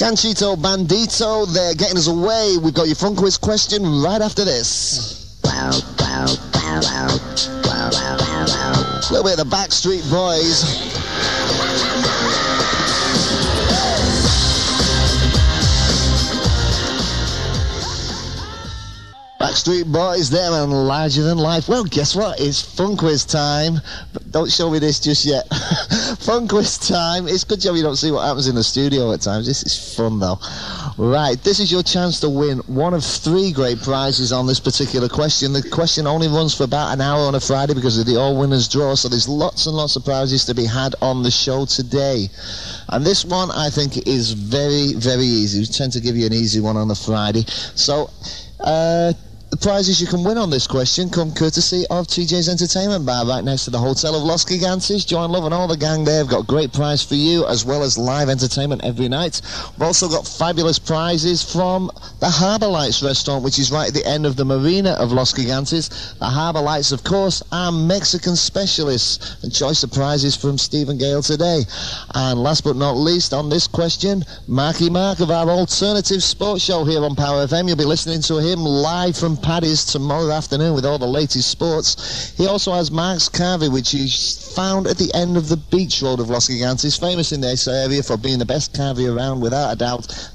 Ganchito Bandito, they're getting us away. We've got your fun quiz question right after this. A little bit of the Backstreet Boys. Backstreet Boys there and Larger Than Life. Well, guess what? It's fun quiz time. But don't show me this just yet. Fun quiz time. It's a good job you don't see what happens in the studio at times. This is fun, though. Right, this is your chance to win one of 3 great prizes on this particular question. The question only runs for about an hour on a Friday because of the all-winners draw, so there's lots and lots of prizes to be had on the show today. And this one, I think, is very, very easy. We tend to give you an easy one on a Friday. So, the prizes you can win on this question come courtesy of TJ's Entertainment Bar right next to the Hotel of Los Gigantes. Join Love and all the gang there. Have got a great prize for you as well as live entertainment every night. We've also got fabulous prizes from the Harbour Lights restaurant, which is right at the end of the marina of Los Gigantes. The Harbour Lights, of course, are Mexican specialists. And choice of prizes from Stephen Gale today. And last but not least on this question, Marky Mark of our alternative sports show here on Power FM. You'll be listening to him live from Paddy's tomorrow afternoon with all the latest sports. He also has Mark's Carvey, which is found at the end of the beach road of Los Gigantes, famous in this area for being the best carvey around without a doubt.